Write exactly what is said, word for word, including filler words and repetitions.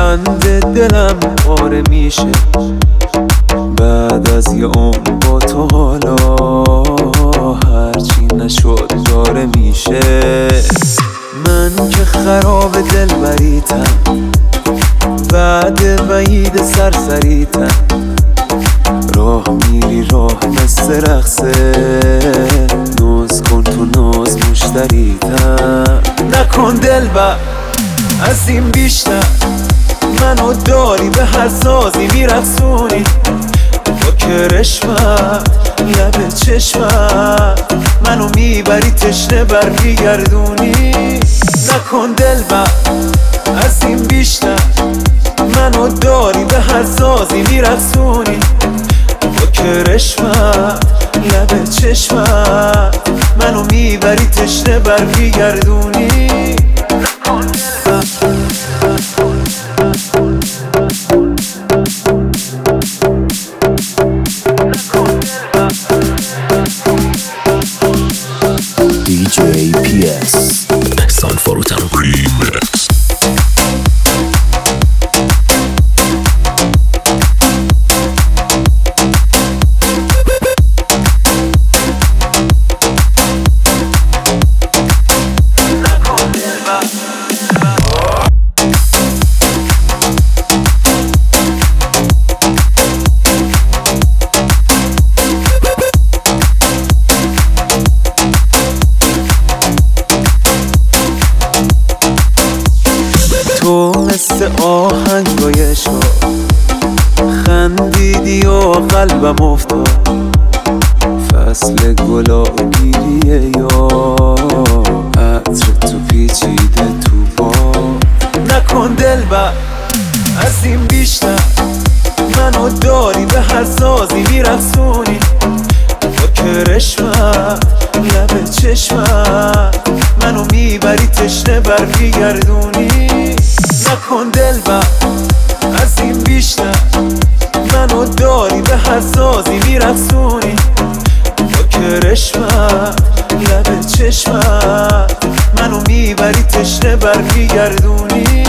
خنده دلم پاره میشه بعد از یه عمر با تو. حالا هرچی نشد داره میشه. من که خراب دلبریتم بعد وعید سرسریتم. راه میری راه مثل رقصه ناز کن تو ناز مشتریتم. نکن دلبر از این بیشتر منو داری به هر سازی میرقصونی با کرشمت لب چشمت منو میبری تشنه بر میگردونی. نکن دلبر از این بیشتر منو داری به هر سازی میرقصونی با کرشمت لب چشمت منو میبری تشنه بر میگردونی. نکن دلبر دی جی پی اس احسان فروتن ریمیکس. تو مثل آهنگای شب خندیدی و قلبم افتاد. فصل گلابیه یا عطر تو پیچیده تو با. نکن دلبر از این بیشتر منو داری به هر سازی میرقصونی با کرشمت لب چشمت منو میبری تشنه بر میگردونی. نکن دلبر از این بیشتر منو داری به هر سازی میرقصونی با کرشمت لب چشمت منو میبری تشنه بر میگردونی.